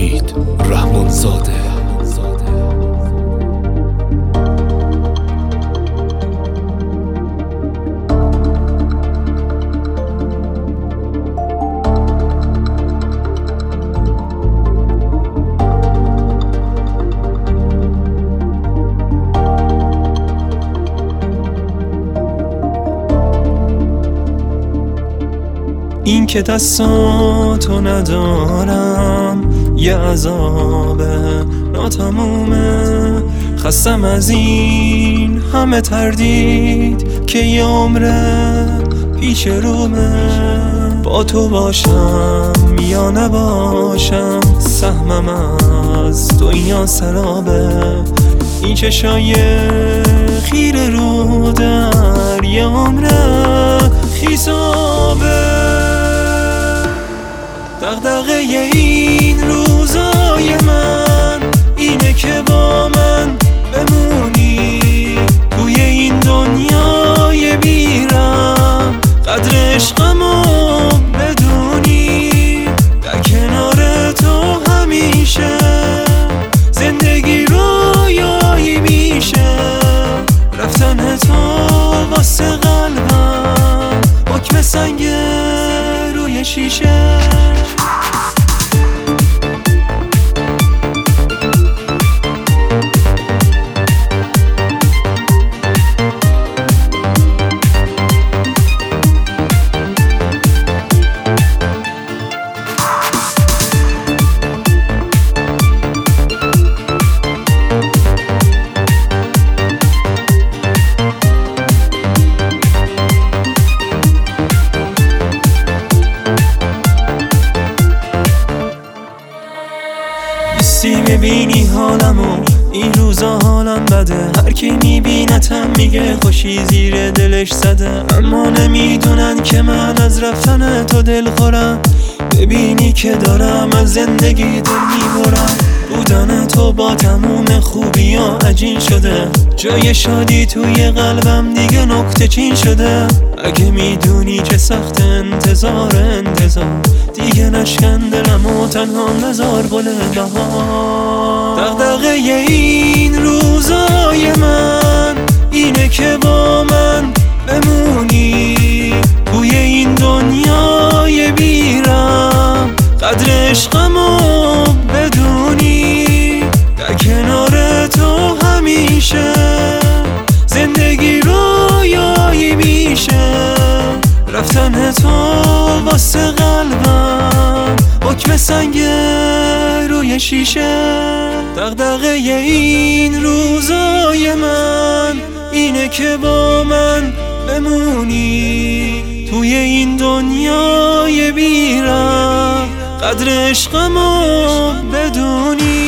امید رحمانزاده. این که دستاتو ندارم یه عذاب ناتمومه، خستم از این همه تردید که یه عمره پیش رومه. با تو باشم یا نباشم سهمم از دنیا سرابه. این چشای خیره رو در یه عمره خیسابه. دغدغه این روزای من اینه که با من بمونی توی این دنیای بیرم، قدر عشقمو بدونی در کنار تو همیشه زندگی رویایی میشه. رفتن تو واسه قلبم حکم سنگ روی شیشه. میبینی حالمو این روزا حالم بده، هر کی میبینتم میگه خوشی زیر دلش زده. اما نمیدونن که من از رفتن تو دل خورم، ببینی که دارم از زندگی دل میبرم. بودن تو با تموم خوبی ها عجین شده، جای شادی توی قلبم دیگه نکته چین شده. اگه میدونی چه سخت انتظار دیگه نشکن دلم و تنها نزار گل بهار. دغدغه این روزای من اینه که با من بمونی توی این دنیای بیرم، قدر عشقمو بدونی در کنار تو همیشه زندگی رویایی میشه. رفتن تو واسه قلبم حکم سنگ روی شیشه. دغدغه این روزای من اینه که با من بمونی توی این دنیای بیرم، قدر عشقمو بدونی